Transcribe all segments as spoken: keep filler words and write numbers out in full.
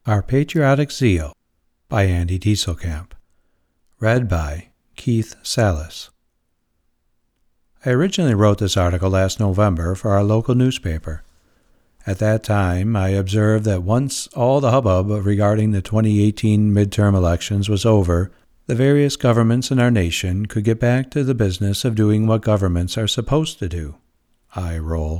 Our Patriotic Zeal by Andy Dieselkamp. Read by Keith Salas. I originally wrote this article last November for our local newspaper. At that time, I observed that once all the hubbub regarding the twenty eighteen midterm elections was over, the various governments in our nation could get back to the business of doing what governments are supposed to do. I roll.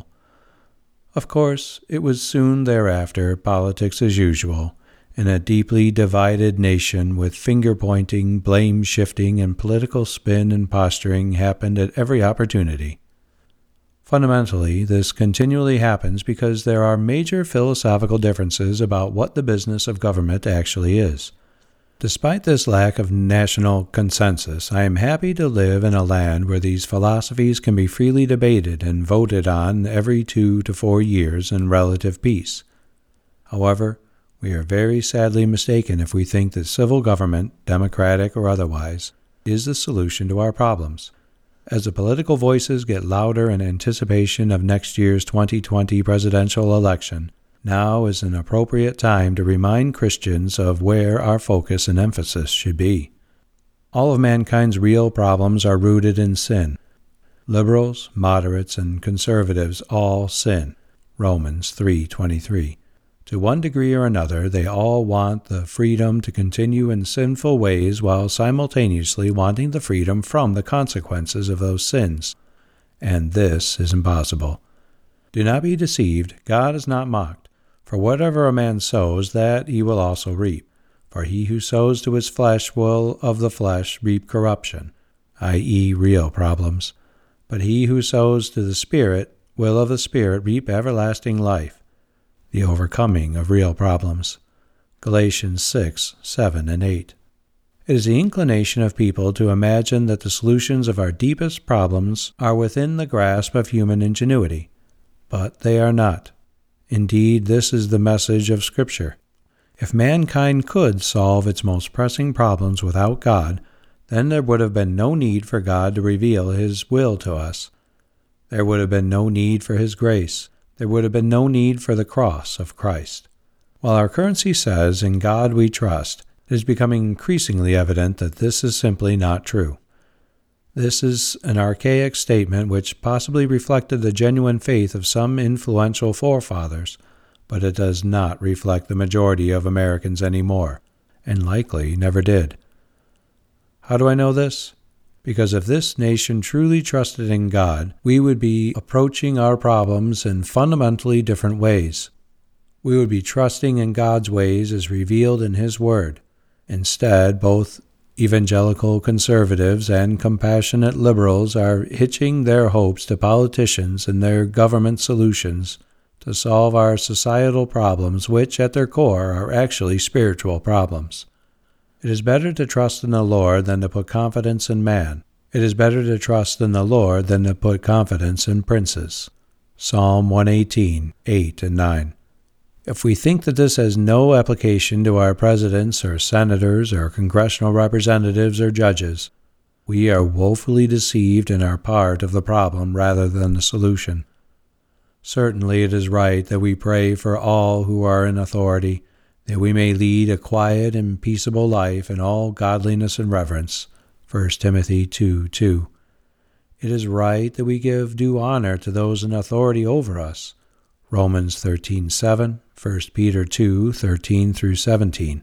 Of course, it was soon thereafter politics as usual, in a deeply divided nation with finger-pointing, blame-shifting, and political spin and posturing happened at every opportunity. Fundamentally, this continually happens because there are major philosophical differences about what the business of government actually is. Despite this lack of national consensus, I am happy to live in a land where these philosophies can be freely debated and voted on every two to four years in relative peace. However, we are very sadly mistaken if we think that civil government, democratic or otherwise, is the solution to our problems. As the political voices get louder in anticipation of next year's twenty twenty presidential election, now is an appropriate time to remind Christians of where our focus and emphasis should be. All of mankind's real problems are rooted in sin. Liberals, moderates, and conservatives all sin. Romans three twenty-three. To one degree or another, they all want the freedom to continue in sinful ways while simultaneously wanting the freedom from the consequences of those sins. And this is impossible. Do not be deceived. God is not mocked. For whatever a man sows, that he will also reap. For he who sows to his flesh will of the flesh reap corruption, that is real problems. But he who sows to the Spirit will of the Spirit reap everlasting life, the overcoming of real problems. Galatians six, seven, and eight. It is the inclination of people to imagine that the solutions of our deepest problems are within the grasp of human ingenuity, but they are not. Indeed, this is the message of Scripture. If mankind could solve its most pressing problems without God, then there would have been no need for God to reveal His will to us. There would have been no need for His grace. There would have been no need for the cross of Christ. While our currency says, "In God we trust," it is becoming increasingly evident that this is simply not true. This is an archaic statement which possibly reflected the genuine faith of some influential forefathers, but it does not reflect the majority of Americans anymore, and likely never did. How do I know this? Because if this nation truly trusted in God, we would be approaching our problems in fundamentally different ways. We would be trusting in God's ways as revealed in His Word. Instead, both evangelical conservatives and compassionate liberals are hitching their hopes to politicians and their government solutions to solve our societal problems, which at their core are actually spiritual problems. It is better to trust in the Lord than to put confidence in man. It is better to trust in the Lord than to put confidence in princes. Psalm one eighteen, eight and nine. If we think that this has no application to our presidents or senators or congressional representatives or judges, we are woefully deceived and are part of the problem rather than the solution. Certainly it is right that we pray for all who are in authority, that we may lead a quiet and peaceable life in all godliness and reverence. First Timothy two two. It is right that we give due honor to those in authority over us. Romans thirteen seven, First Peter two thirteen through seventeen.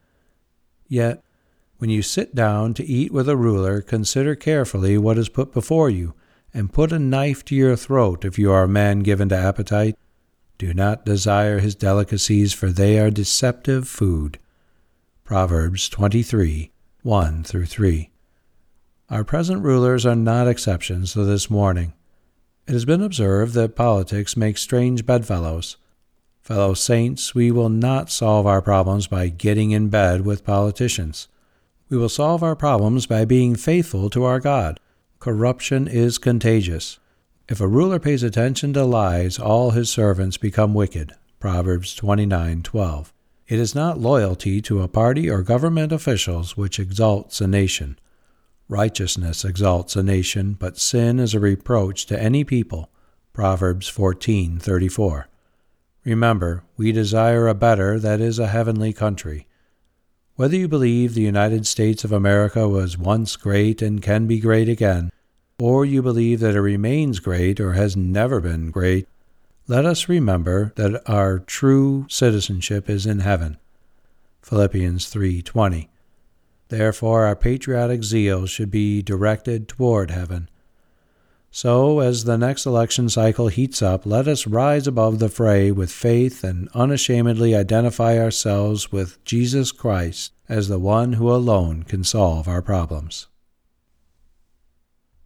Yet, when you sit down to eat with a ruler, consider carefully what is put before you, and put a knife to your throat if you are a man given to appetite. Do not desire his delicacies, for they are deceptive food. Proverbs twenty-three, one through three. Our present rulers are not exceptions to this warning. It has been observed that politics makes strange bedfellows. Fellow saints, we will not solve our problems by getting in bed with politicians. We will solve our problems by being faithful to our God. Corruption is contagious. If a ruler pays attention to lies, all his servants become wicked. Proverbs twenty-nine twelve. It is not loyalty to a party or government officials which exalts a nation. Righteousness exalts a nation, but sin is a reproach to any people. Proverbs fourteen thirty-four. Remember, we desire a better, that is, a heavenly country. Whether you believe the United States of America was once great and can be great again, or you believe that it remains great or has never been great, let us remember that our true citizenship is in heaven. Philippians three twenty. Therefore, our patriotic zeal should be directed toward heaven. So, as the next election cycle heats up, let us rise above the fray with faith and unashamedly identify ourselves with Jesus Christ as the one who alone can solve our problems.